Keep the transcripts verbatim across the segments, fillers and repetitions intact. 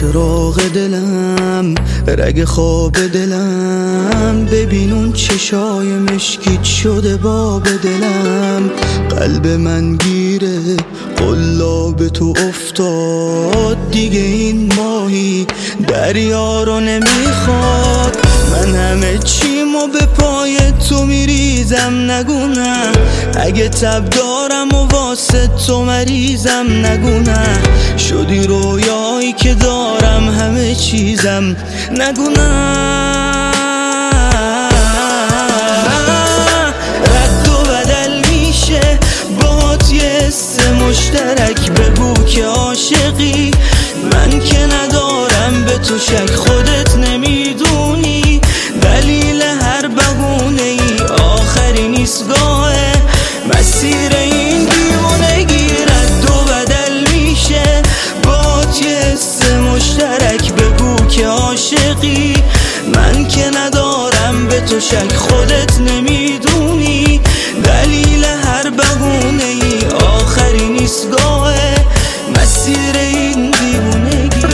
چراغ دلم، رگ خواب دلم، ببین اون چشای مشکیت شده باب دلم. قلب من گیره قلاب تو افتاد، دیگه این ماهی دریا رو نمیخواد. من همه چیمو به پای تو میریزم، نگو نه. اگه تب دارم و واسه تو مریضم، نگو نه. شدی رویایی که دارم همه چیزم، نگو نه. رد و بدل میشه باهات یه حس مشترک، بگو که عاشقی. من که ندارم به تو شک، خودت نمیدونی دلیل هر بهونه ای آخری نیست گاه مسیر این دیوونگی. رد و بدل میشه باهات یه حس مشترک، بگو که عاشقی. من که ندارم به تو شک، خودت نمیدونی دلیل هر بهونه ای آخری نیست گاه مسیر این دیوونگی.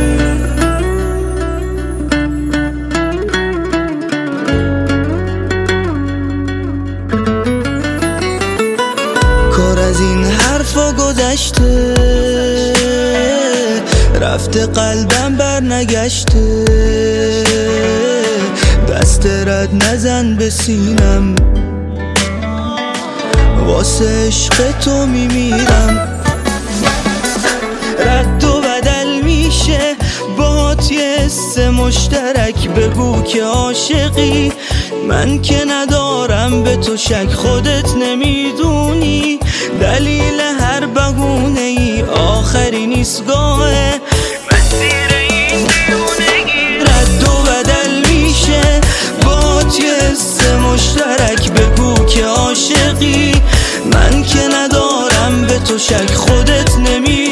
کار از این حرفا گذشته، رفته قلبم بر نگشته. دست رد نزن به سینم، واسه عشق تو میمیرم. رد و بدل میشه باهات یه حس مشترک، بگو که عاشقی. من که ندارم به تو شک، خودت نمیدونی دلیل هر بهونه ای آخری نیست گاه مسیر این دیوونگی. رد و بدل میشه باهات یه حس مشترک، بگو که عاشقی. من که ندارم به تو شک، خودت نمیدونی